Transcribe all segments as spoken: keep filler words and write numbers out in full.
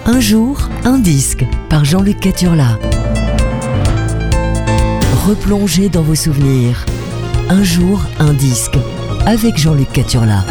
Un jour, un disque par Jean-Luc Caturla. Replongez dans vos souvenirs. Un jour, un disque avec Jean-Luc Caturla.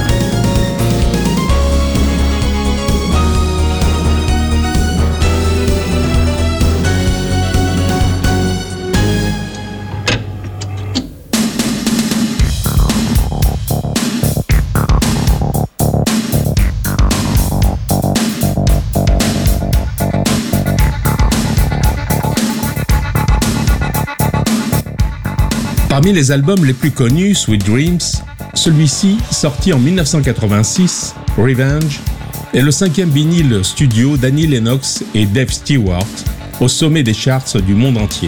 Parmi les albums les plus connus, Sweet Dreams, celui-ci, sorti en dix-neuf cent quatre-vingt-six, Revenge, est le cinquième vinyle studio d'Annie Lennox et Dave Stewart, au sommet des charts du monde entier.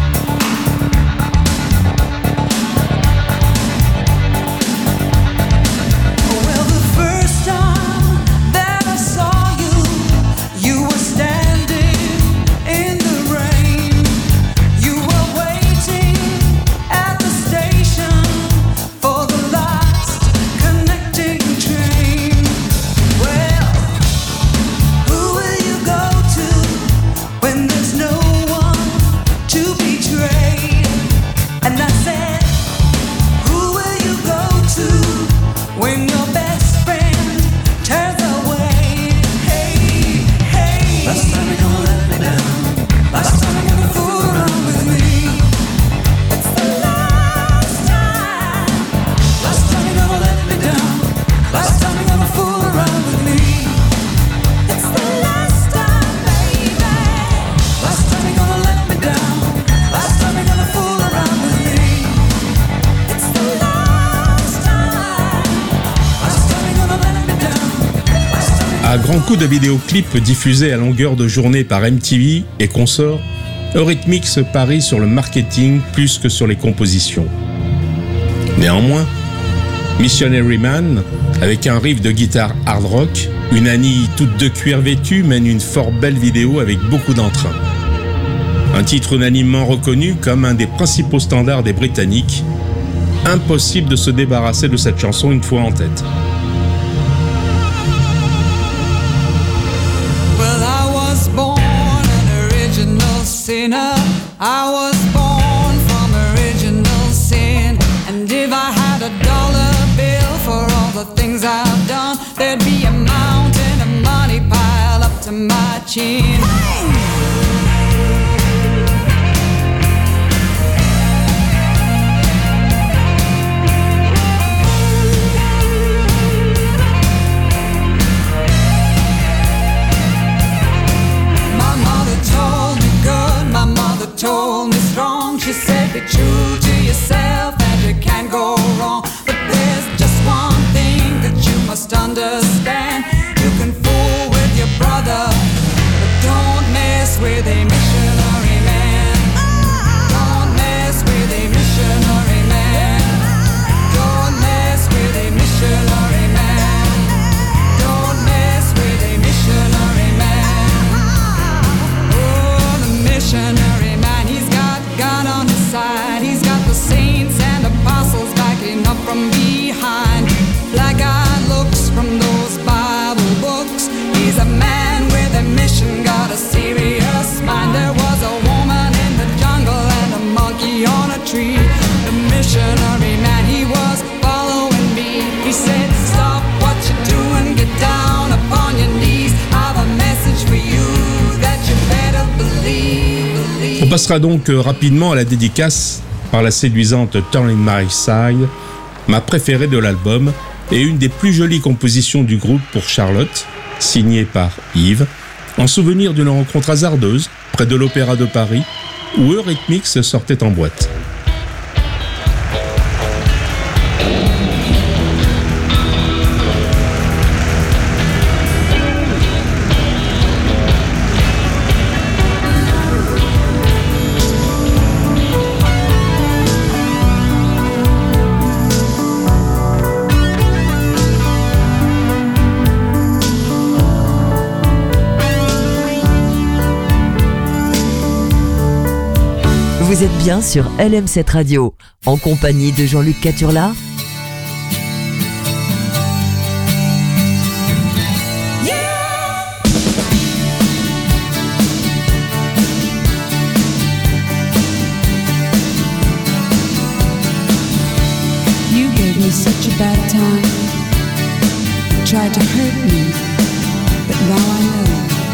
À grands coups de vidéoclips diffusés à longueur de journée par M T V et consorts, Eurythmics parie sur le marketing plus que sur les compositions. Néanmoins, Missionary Man, avec un riff de guitare hard rock, une Annie toute de cuir vêtue mène une fort belle vidéo avec beaucoup d'entrain. Un titre unanimement reconnu comme un des principaux standards des Britanniques. Impossible de se débarrasser de cette chanson une fois en tête. Sinner, I was born from original sin, and if I had a dollar bill for all the things I've done, there'd be a mountain of money piled up to my chin. Hey! Told me strong, she said be true to yourself and you can't go wrong. But there's just one thing that you must understand. You can fool with your brother, but don't mess with a missionary man. Don't mess with a missionary man. Don't mess with a missionary man. Don't mess with a missionary man. Oh, the missionary side. He's got the saints and apostles backing up from behind. Black-eyed looks from those Bible books. He's a man with a mission, got a serious mind. There was a woman in the jungle and a monkey on a tree. The missionary man, he was following me. He said, stop what you're doing, get down upon your knees. I have a message for you that you better believe. On passera donc rapidement à la dédicace par la séduisante Turning My Side, ma préférée de l'album et une des plus jolies compositions du groupe pour Charlotte, signée par Yves, en souvenir d'une rencontre hasardeuse près de l'Opéra de Paris où Eurythmics sortait en boîte. Vous êtes bien sur L M sept Radio, en compagnie de Jean-Luc Caturla. that time tried to hurt me, but now I know.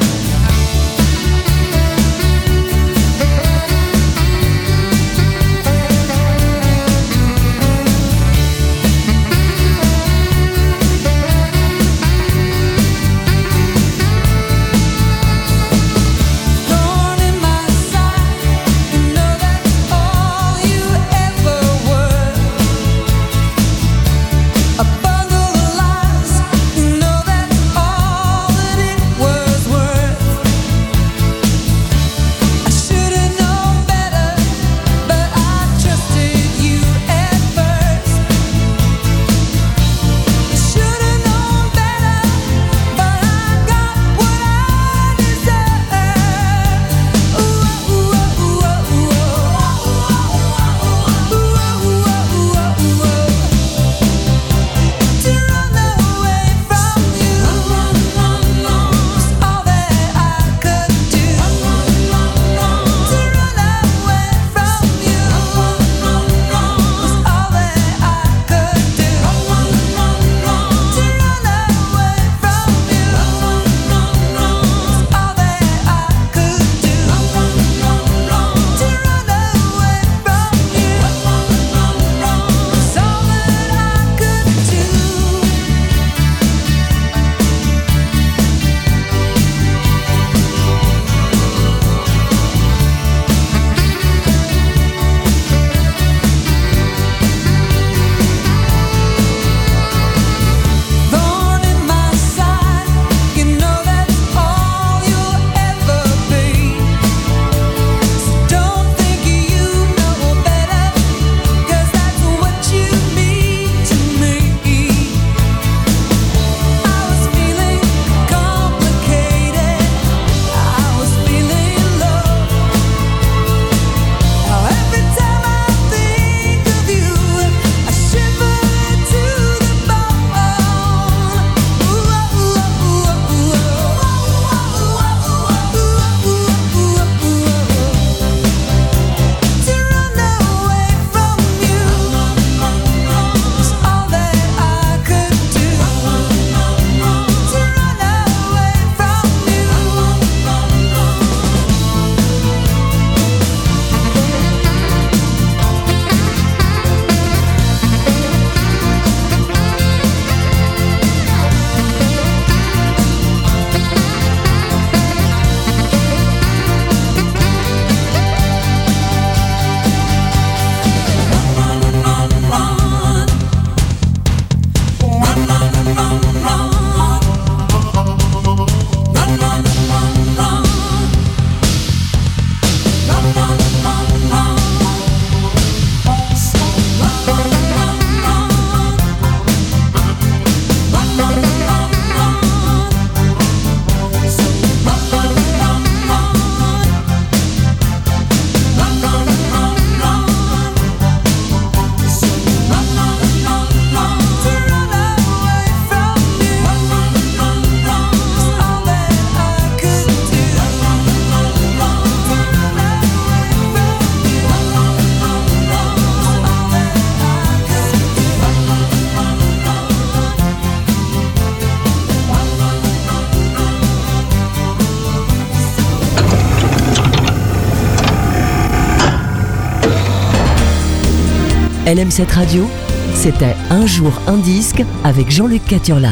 L M sept Radio, c'était Un jour un disque avec Jean-Luc Caturla.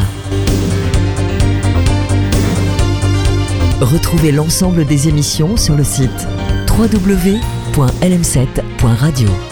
Retrouvez l'ensemble des émissions sur le site w w w point l m sept point radio.